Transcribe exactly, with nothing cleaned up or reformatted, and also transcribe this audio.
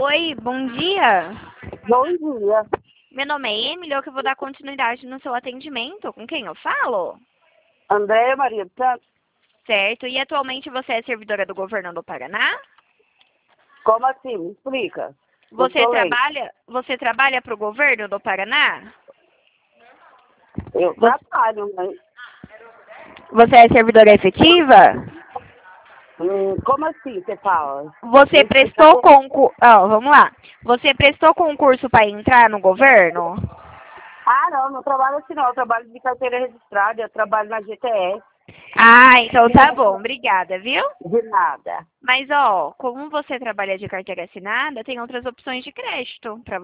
Oi, bom dia. Bom dia. Meu nome é Emily, eu que vou dar continuidade no seu atendimento. Com quem eu falo? Andréia Maria do Santos. Certo. E atualmente você é servidora do governo do Paraná? Como assim? Me explica. Você Eu sou trabalha, você trabalha para o governo do Paraná? Eu Você, trabalho, mas... você é servidora efetiva? Hum, como assim você fala? Você Me explica. prestou concurso... Oh, vamos lá. Você prestou concurso para entrar no governo? Ah, não, não trabalho assim não. Eu trabalho de carteira registrada, eu trabalho na G T S. Ah, então tá bom. Obrigada, viu? De nada. Mas, ó, como você trabalha de carteira assinada, tem outras opções de crédito para